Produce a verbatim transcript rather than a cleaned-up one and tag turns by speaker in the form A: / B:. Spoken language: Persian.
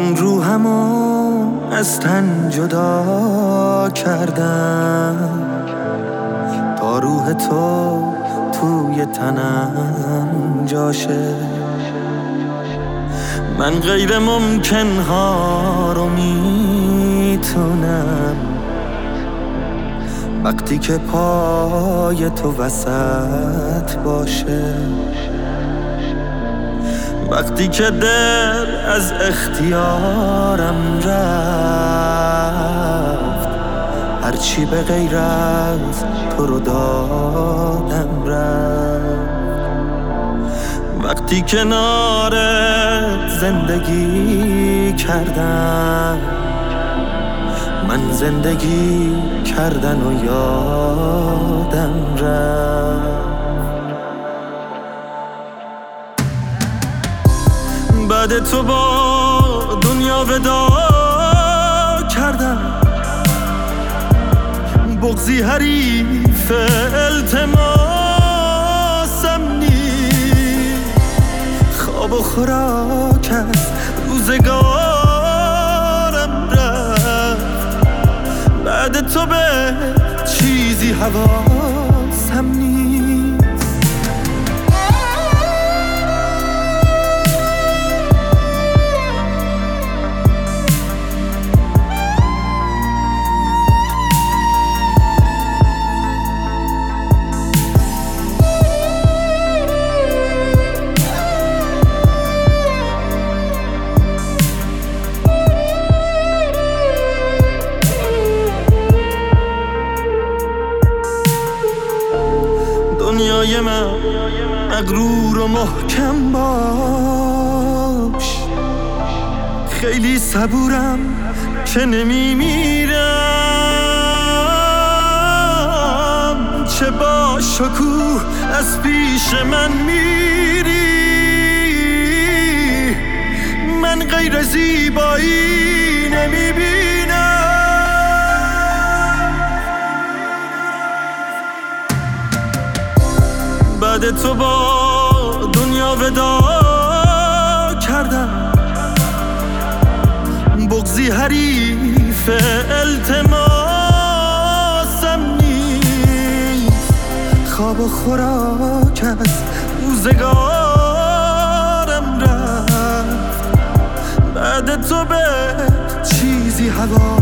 A: روحمو از تن جدا کردم تا روح تو توی تنم جاشه. من غیر ممکن ها رو میتونم وقتی که پای تو وسط باشه، وقتی که دل از اختیارم رفت، هرچی به غیر از تو رو دادم رفت. وقتی کنارت زندگی کردم، من زندگی کردن و یادم رفت. بعد تو با دنیا ودا کردم، بغضی حریف التماسم نیست، خواب و خوراک از روزگارم رفت. بعد تو به چیزی حواسم نیست. دنیای من مغرور و محکم باش، خیلی صبورم که نمیمیرم. چه با شکوه از پیش من میری، من غیر زیبایی نمیبینم. بعد تو با دنیا ودا کردم، بغضی حریف التماسم نیست، خواب و خوراک از روزگارم رفت. بعد تو به چیزی هوا